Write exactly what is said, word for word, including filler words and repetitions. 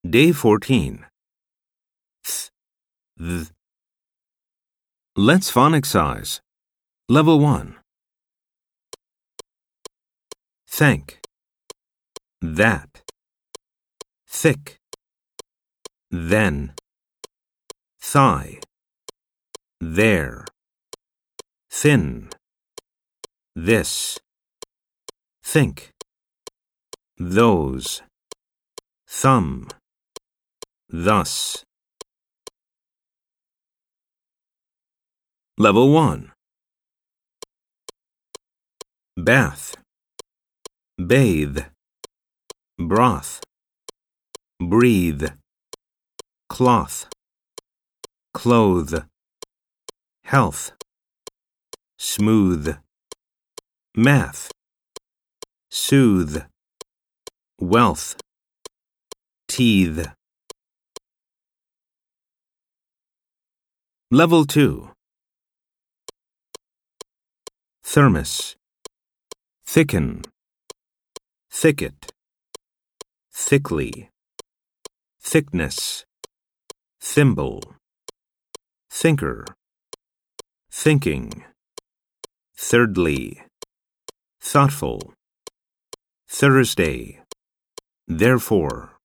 Day fourteen. Th, th. Let's phonics. Level one. Thank. That. Thick. Then. Thigh. There. Thin. This. Think. Those. Thumb. Thus. Level one. Bath. Bathe. Broth. Breathe. Cloth. Clothe. Health. Smooth. Math. Soothe. Wealth. Teeth. Level two. Thermos. Thicken. Thicket. Thickly. Thickness. Thimble. Thinker. Thinking. Thirdly. Thoughtful. Thursday. Therefore.